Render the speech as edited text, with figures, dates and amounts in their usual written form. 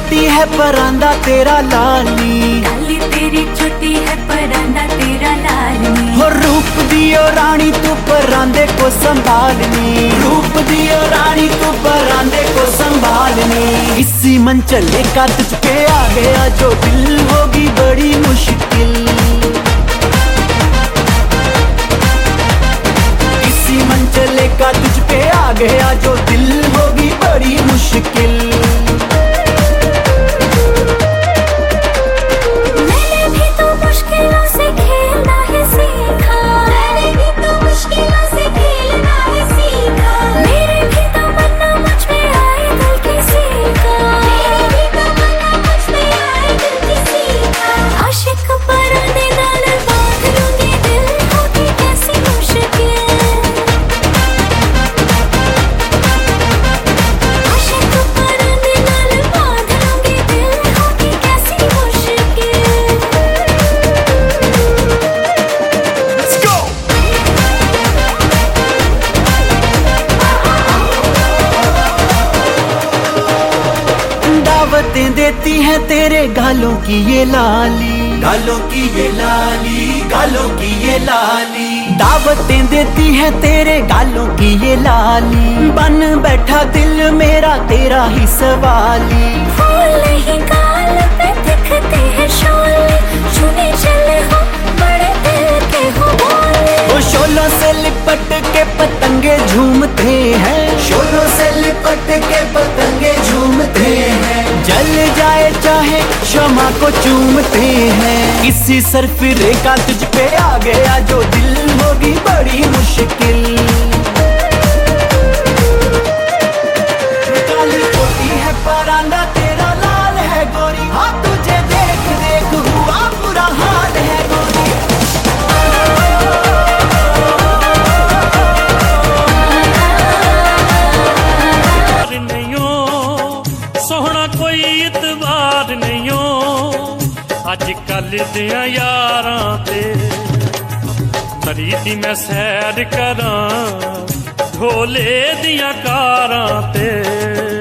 छोटी है परांदा तेरा लाली, लाली तेरी छोटी है परांदा तेरा लाली। हो रूप दियो रानी तू परांदे को संभालनी, रूप दियो रानी तू परांदे को संभालनी। इसी मंचले का तुझ पे आ गया जो दिल होगी बड़ी मुश्किल, इसी मंचले का तुझ पे आ गया जो दिल होगी बड़ी मुश्किल। दावतें देती है तेरे गालों की ये लाली, गालों की ये लाली, गालों की ये लाली। दावतें देती है तेरे गालों की ये लाली, बन बैठा दिल मेरा तेरा ही सवाली। फूल ही गाल पे दिखते हैं शोले, छूने चले हो बड़े दिल के हो बोले। वो शोलों से लिपट के पतंगे झूमते हैं, शोलों से लिपट के पतंगे झूमते हैं। जल जाए चाहे शमा को चूमते हैं। इसी सरफिरे का तुझ पे आ गया जो दिल होगी बड़ी मुश्किल। काली छोटी है परांदा तेरा लाल है गोरी, हाँ तुझे देख देख हुआ बुरा हाल है गोरी। सोहना कोई इतबार नहीं हो अज कल दिया यारां ते, मरी दी मैं सैर करां ढोले दिया कारां ते।